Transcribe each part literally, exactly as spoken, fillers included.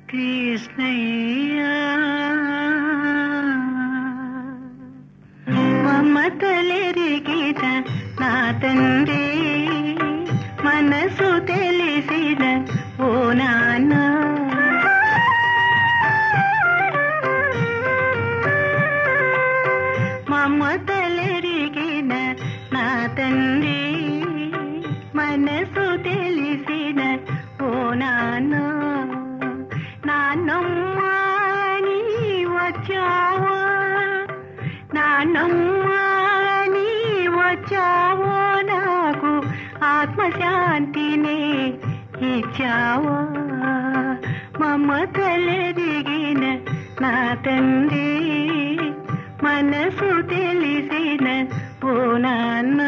కృష్ణయ్య మమతలెరిగిన నా తండ్రి మనసు తెలిసిన ఓ నాన్న మమతలెరిగిన నా తండ్రి మనసు తెలిసిన ఓ నాన్న నాన్నమ్మా నీ వచ్చావా నాన్నమ్మా నీ వచ్చావో నాకు ఆత్మశాంతిని ఇచ్చావా మమతలెరిగిన నా తండ్రి మనసు తెలిసిన ఓ నాన్న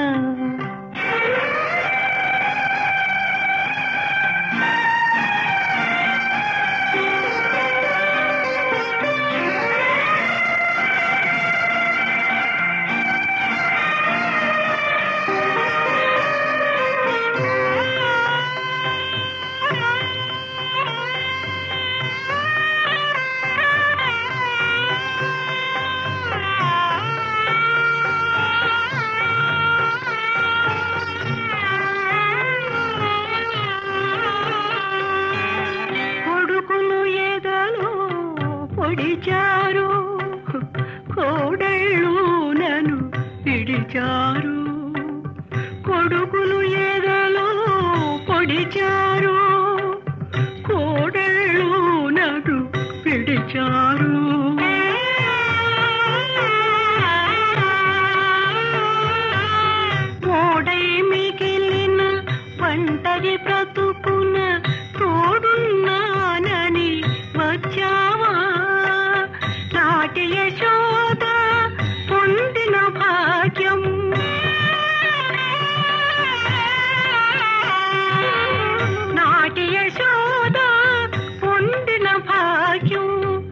పొడిచారు కోడళ్ళు నన్ను పిడిచారు కొడుకులు ఏదలో పొడిచారు కోడళ్ళు నన్ను పిడిచారు కోడై మిగిలిన పంటది బ్రతుకున తోడున్నానని వచ్చావా నాటి యశోద పొందిన భాగ్యం నాటి యశోద పొందిన భాగ్యం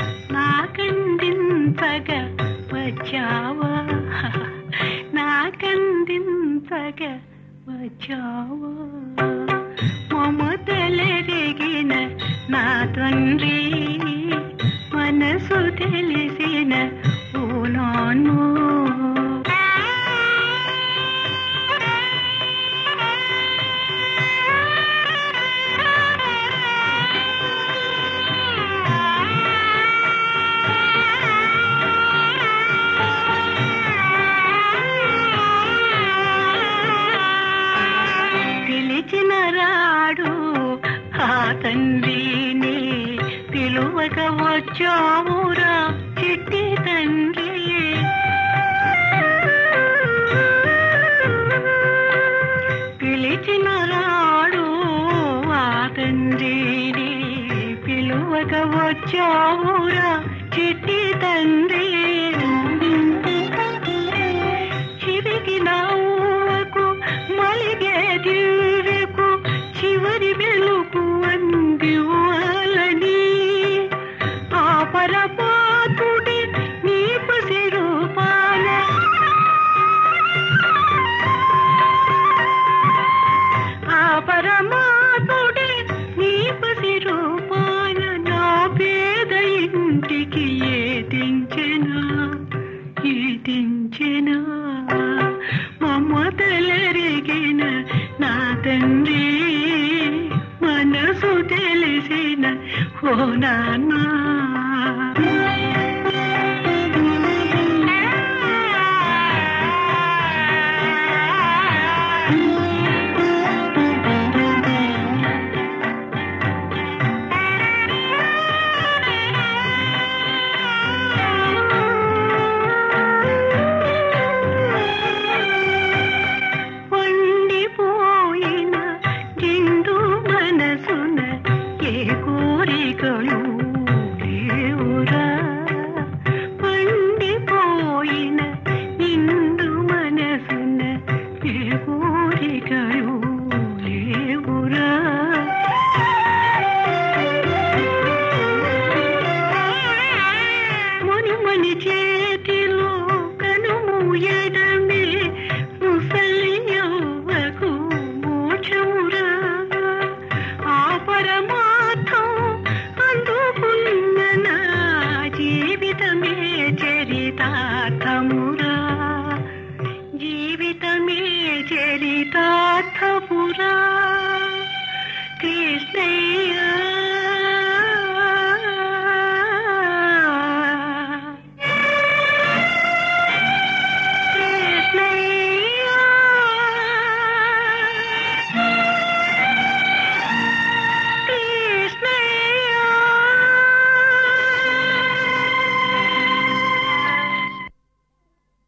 నాకందించగా వచ్చావా నాకందించగా వచ్చావా మమతలెరిగిన నా తండ్రి మనసు తెలిసిన ఓ నాన్న పిలిచిన రాడు ఆ తండ్రిని పిలువక వచ్చావురా చిట్టి తండ్రి పిలిచిన రాడు ఆ తండ్రిని పిలువక వచ్చావురా చిట్టి తండ్రి చిరిగిన ఊవకు మలిగే దివ్యకు చివరి వెలుగు అందివ్వాలని ఆ పరమాత్ముడి నీ పసి రూపాన ఆ పరమాత్ముడి నీ పసి రూపాన నా పేద ఇంటికి ఏదించెనా ఏదించెనా మమతలెరిగిన నా తండ్రి మనసు తెలిసిన ఓ నాన్న చరితార్థపురా కృష్ణయ్య